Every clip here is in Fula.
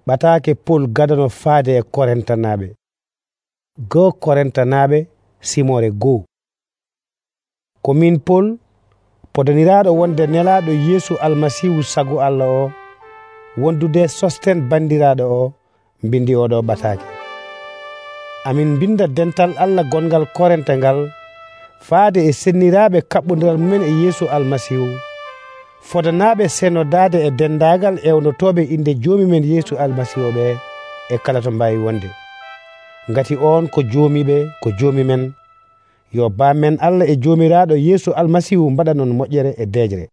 ɓataake Pol gadano faade e Korentanaɓe. Go Korentanaɓe simore go. Ko min Pol podaniraɗo wonde nelaɗo Yeesu almasihu sagu Allah o wondude sosten bandiraɗo o bindi oɗo ɓataake. Amin binda dental Allah gongal Korente ngal faade e senniraɓe kaɓɓodiral mumen e Yeesu almasihu fodanaɓe senodade e dendagal ewnotoɓe inde joomi men Yeesu almasihu ɓe e kala to mbawi wonde. Ngati on ko joomiɓe ko joomi men, yo bammen Allah e joomiraɗo Yeesu almasihu mbaɗa non moƴƴere e deejre.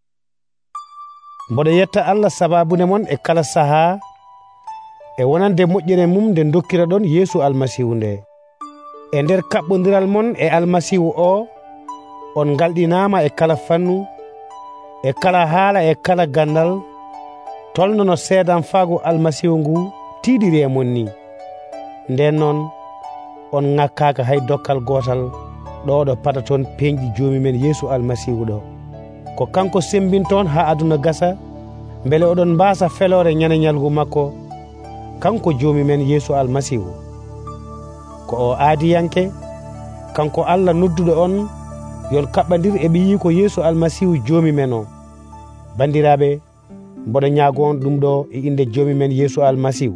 Mboɗo yetta Allah sababune mon e kala saha e wonande moƴƴere mum nde dokkira ɗon Yeesu almasihu nde. E nder kaɓɓodiral mon e almasihu o on galɗinama e kala fannu e kala haala e kala gandal tolno no seedan faago almasihu ngu tiiɗiri e mon ni. Nden noon on ŋakkaka hay dokkal gotal ɗo pada toon peñƴi joomi men Yeesu almasihu ɗo. Ko kanko sembinton ha aduna gasa beele oɗon mbasa felore ñane ñalgu makko. Kanko joomi men Yeesu almasihu ko o aadiyanke, kanko Allah nodduɗo on yon kaɓɓadir e ɓiyi ko Yeesu almasihu joomi men o. Bandiraɓe, mboɗo ñaago on ɗum ɗo e inde joomi men Yeesu almasihu.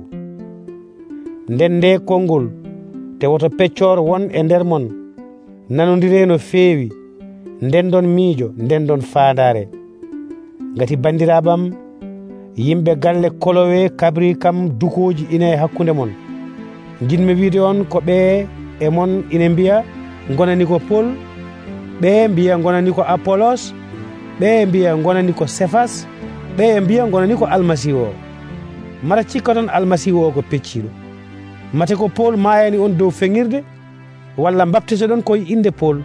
Nden nde konngol te woto peccor won e nder mon nanodire no feewi, nden don miijo, nden don faandare. Ngati bandiraɓam, yimɓe galle Kolowe kabri kam dukoji ina e hakkunde mon. Jinmi wiide on ko ɓe e mon ina mbiya gonani ko Pol, ɓe mbiya gonani ko Apollos, ɓe mbiya gonani ko Sefas, ɓe mbiya gonani ko almasihu o. Mara cikka ton almasihu o ko pecciɗo. Mate ko Pol mayani on dow feŋirde walla baptise ɗon koye inde Pol.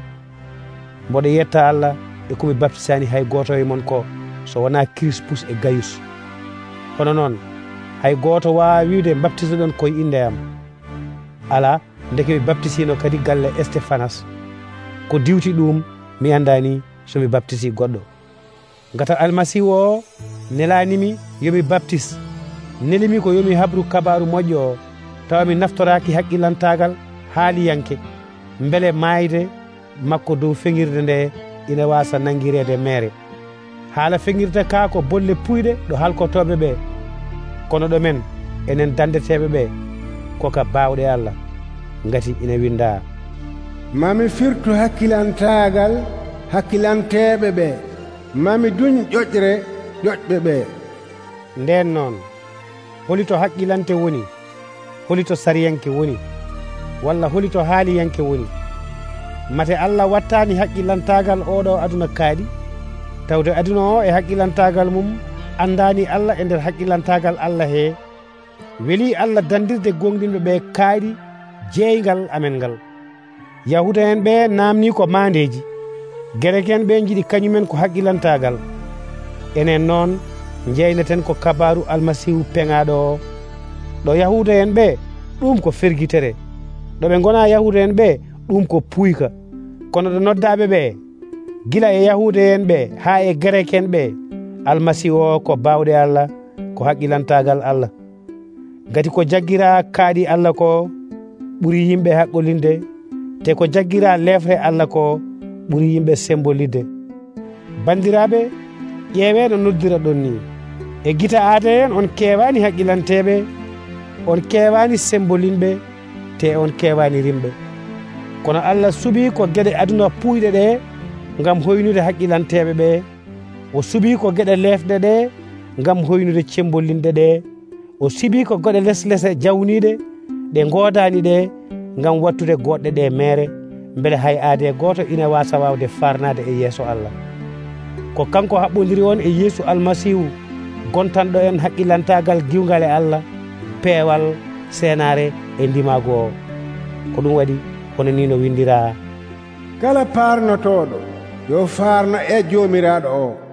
Mboɗo yetta Allah e komi baptisani hay goto e mon ko so wona Crispus e Gaius. Kono noon hay goto wawa wiide baptise ɗon koye inde am. Ala, ndeke mi baptisino kadi galle Stefanas. Ko diwti ɗum mi andani somi baptisi goɗɗo. Ngata almasihu o nelanimi yomi baptise, nelimi ko yomi habru kabaru moƴƴo o tawa mi naftoraki haqqilantagal haaliyanke beele mayde makko dow feŋirde nde ina wasa nangirede mere. Haala feŋirde ka ko bolle puyɗe ɗo halkotoɓe ɓe, kono ɗo men enen dandeteɓe ɓe koka bawɗe Allah. Ngati ina winda mami firtu hakkilantagal hakkilanteɓe ɓe, mami duñ ƴoƴre ƴoƴɓe ɓe. Nden noon holito haqqilante woni, holito sariyanke woni, walla holito haaliyanke woni? Mate Allah wattani haqqilantagal oɗo aduna kaaɗi, tawde aduna o e haqqilantagal mum andani Allah e nder haqqilantagal Allah he. Weli Allah dandirde gonɗinɓe ɓe kaaɗi jeeygal amen ngal. Yahuda en ɓe namni ko mandeji, Gereken ɓe jiiɗi kañumen ko haqqilantagal. Enen noon jeyneten ko kabaru almasihu peŋaɗo o. ɗo Yahuda en ɓe ɗum ko fergitere, ɗo ɓe gona Yahuda en ɓe ɗum ko puyka. Kono ɗo noddaɓe ɓe gila e Yahuda en ɓe ha e Gereken ɓe, almasihu o ko bawɗe Allah, ko haqqilantagal Allah. Gati ko jaggira kaaɗi Allah ko ɓuri yimɓe haqqolinde, te ko jaggira lefre Allah ko ɓuri yimɓe sembolide. Bandiraɓe, ƴeewe no noddira ɗon ni. E gita aade en on kewani haqqilanteɓe, on kewani sembolinɓe, te on kewani rimɓe. Kono Allah suuɓi ko gueɗe aduna puyɗe ɗe ngam hoynude haqqilanteɓe ɓe. O suuɓi ko gueɗe lefɗe ɗe ngam hoynude cembolinɗe ɗe. O suuɓi ko goɗe leslese jawniɗe ɗe godani ɗe ngam wattude goɗɗe ɗe mere, beele hay aade goto ina wasa wawde farnade e yeeso Allah. Ko kanko haɓɓodiri on e Yeesu almasihu gontanɗo en haqqilantagal giwgal e Allah, peewal, senare e ndimago o. Ko ɗum waɗi hono ni no windira: kala parnotoɗo yo farno e jomiraɗo o.